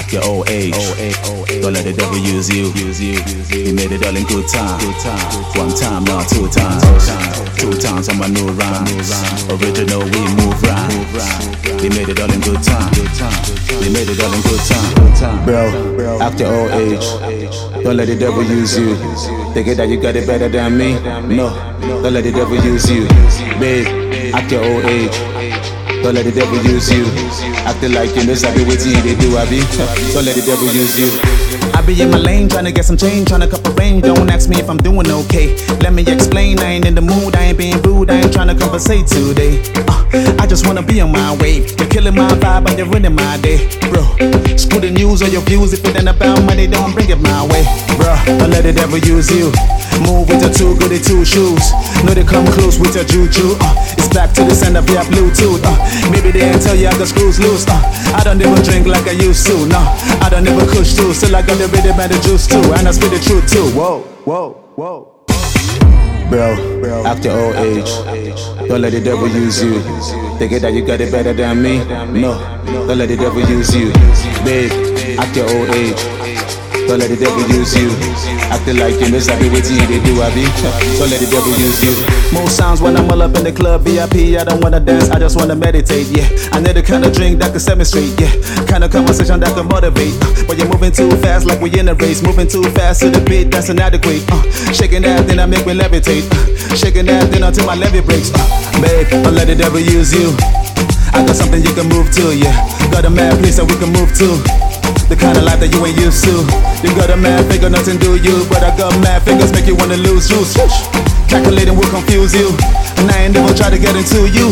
act your old age. Don't let the devil use you. He made it all in good time. One time, not two times. Two times on my new rhymes. Original, we move round. He made it all in good time. He made it all in good time. Bro, act your old age. Don't let the devil use you. Think that you got it better than me? No, don't let the devil use you. Babe, act your old age. Don't let the devil use you. Acting like you know exactly what they do, I be. Don't let the devil use you. I be in my lane, tryna get some change, tryna cup of rain. Don't ask me if I'm doing okay. Let me explain, I ain't in the mood, I ain't being rude, I ain't tryna conversate today. I just wanna be on my wave. You're killing my vibe and you're ruining my day, bro. Screw the news or your views. If it ain't about money, don't bring it my way, bro. Don't let the devil use you. Move with your two goody two shoes. Know they come close with your juju. It's back to the send of your Bluetooth. Maybe they ain't tell you I got screws loose. I don't ever drink like I used to. No, I don't ever kush too. Still I got the rhythm and the juice too. And I spit the truth too. Whoa, whoa, whoa. Bro, act your old age. Don't let the devil use you. Think that you got it better than me? No, don't let the devil use you. Babe, act your old age. Don't let the devil use you. Acting like you know exactly what they do, I be. Don't let the devil use you. Most sounds when I'm all up in the club, VIP. I don't wanna dance, I just wanna meditate, yeah. I need the kind of drink that can set me straight, yeah. Kind of conversation that can motivate. But you're moving too fast like we in a race. Moving too fast to the beat, that's inadequate. Shaking that, then I make me levitate. Shaking that, then until my levy breaks. Babe, don't let the devil use you. I got something you can move to, yeah. Got a mad place that we can move to. The kind of life that you ain't used to. You got a mad figure, nothing do you. But I got mad fingers, make you wanna lose juice. Calculating will confuse you. And I ain't never try to get into you.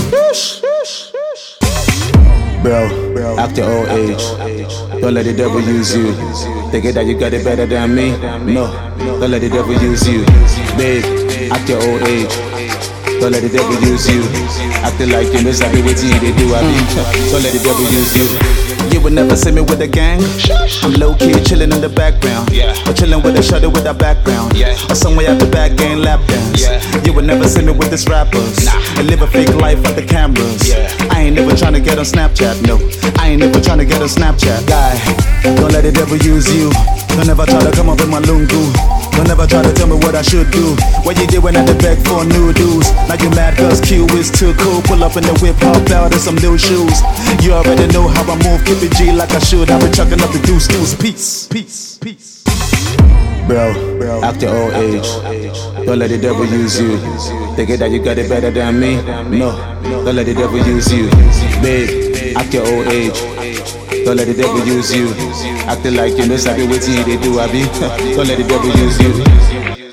Bro, act your old age. Don't let the devil use you. Think that you got it better than me? No, don't let the devil use you. Babe, act your old age. Don't let the devil use you. Acting like you know exactly what they do, I be. Don't let the devil use you. You would never see me with a gang. I'm low-key chilling in the background, or chilling with a shudder with a background, or somewhere at the back gang lap dance. You would never see me with these rappers and live a fake life for the cameras. I ain't never tryna get on Snapchat, no. I ain't never tryna get on Snapchat. Guy, don't let the devil use you. Don't ever try to come up in my lungu. Don't ever try to tell me what I should do. What you did when I had to beg for new dues. Now you mad cause Q is too cool. Pull up in the whip, hop out in some new shoes. You already know how I move, keep it G like I should. I've been chucking up the deuce. Peace, peace, peace. Bro, act your old age. Don't let the devil use you. Think that you got it better than me? No, don't let the devil use you. Babe, act your old age. Don't let the devil use you. Acting like you know exactly what they do, I be. Don't let the devil use you.